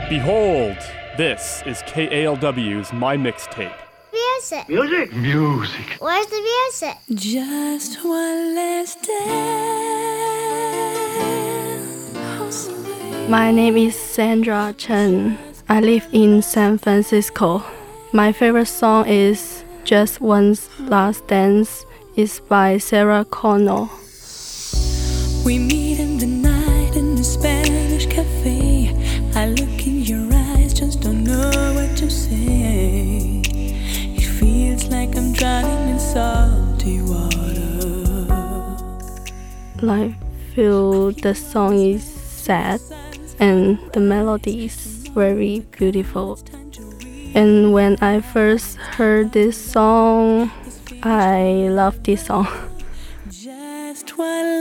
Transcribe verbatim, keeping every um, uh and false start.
Behold, this is K A L W's My Mixtape. Music. Music. Music. Where's the music? Just one last dance. My name is Sandra Chen. I live in San Francisco. My favorite song is Just One Last Dance. It's by Sarah Connor. We meet in the night in the Spanish cafe. I look in your eyes, just don't know what to say. It feels like I'm drowning in salty water. I feel the song is sad and the melody is very beautiful. And when I first heard this song, I love this song. Just one